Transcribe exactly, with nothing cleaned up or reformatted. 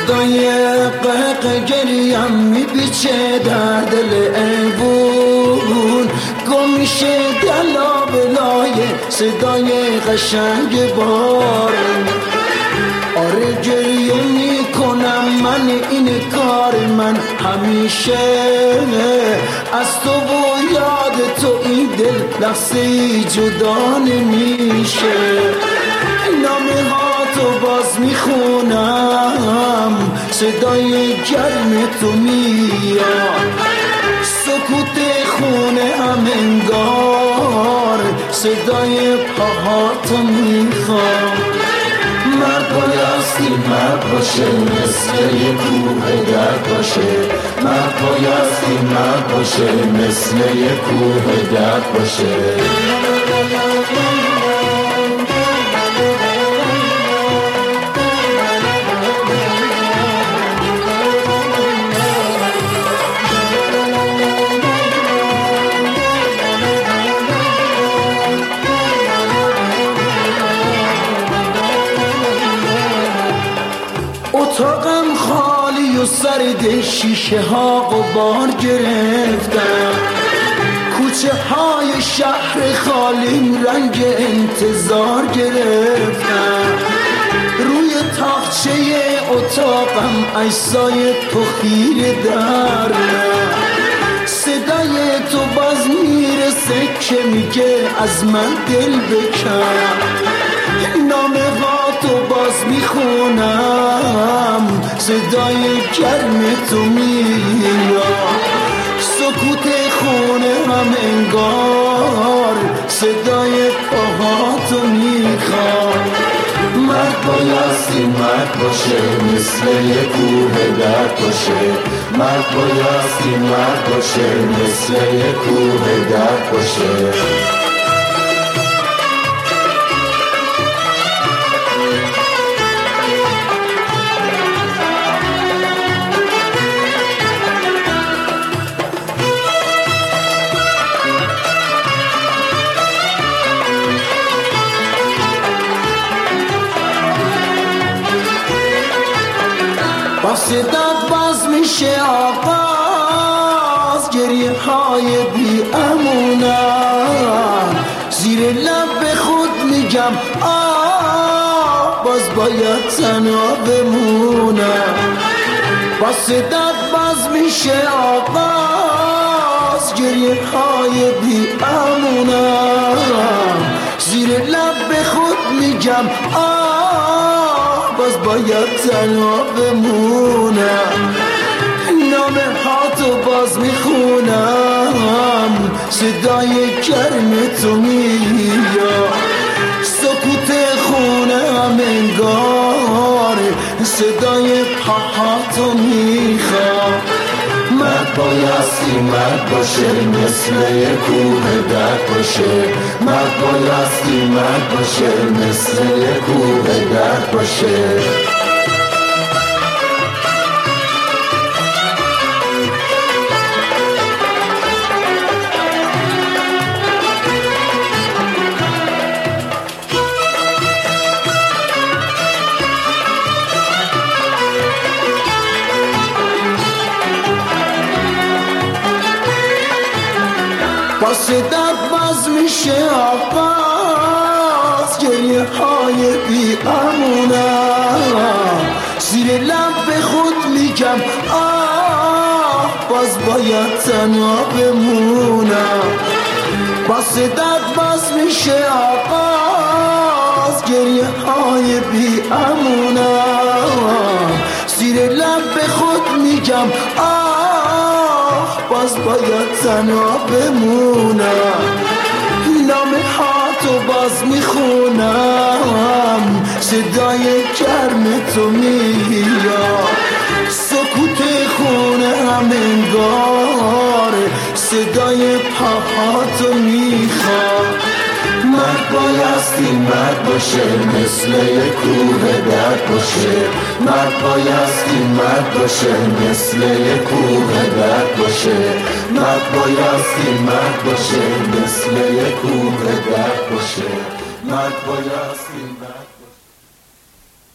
صدای قهق گریم میپیچه در دل ایوون، گم میشه دلا بلای صدای قشنگ بارون. آره گریه میکنم من، این کار من همیشه، از تو و یاد تو این دل لحظه ای جدا نمیشه. نامه ها تو باز میخونم، صدای گرم تو میاد، سکوت خونه هم انگار صدای پاهاتو میخوام. مرد بایستی مرد باشه، مثل یه کوه درد باشه. مرد بایستی مرد باشه، مثل یه کوه درد باشه. اتاقم خالی و سرد، شیشه ها غبار گرفتم، کوچه های شهر خالیم رنگ انتظار گرفتم. روی تاقچه اتاقم عکسای تو خیره در من، صدای تو باز میرسه که میگه از من دل بکن. نامه ها تو باز میخونم، صدای گرم تو میاد، سکوت خونه هم انگار صدای پاهاتو میخواد. مرد بایستی مرد باشه، مثل یه کوه درد باشه. مرد بایستی مرد باشه، مثل یه کوه درد باشه. با صدات باز میشه آغاز، گریه های بی امونم، زیر لب به خود میگم آه، باز باید تنها بمونم. با صدات باز میشه آغاز، گریه های بی امونم، زیر لب به خود میگم آه، باز باید تنها بمونم. نامه ها تو باز میخونم، صدای گرم تو میاد، سکوت خونه هم انگار صدای پاهاتو میخواد. مرد بایستی مرد باشه، مثل یه کوه درد باشه. مرد بایستی مرد باشه، مثل یه کوه درد باشه. با صدات باز میشه آغاز، گریه های بی امونم، زیر لب به خود میگم آه، باز باید تنها بمونم. با صدات باز میشه آغاز، گریه های بی امونم، زیر لب به خود میگم آه، باز باید تنها بمونم. نامه ها تو باز میخونم، صدای گرم تو میاد، سکوت خونه هم انگار صدای پاهاتو میخواد. مرد بایستی مرد باشه، مثل یه کوه درد باشه. مرد بایستی مرد باشه، مثل یه کوه درد باشه. مرد بایستی مرد باشه، مثل یه کوه درد باشه. مرد بایستی مرد باشه.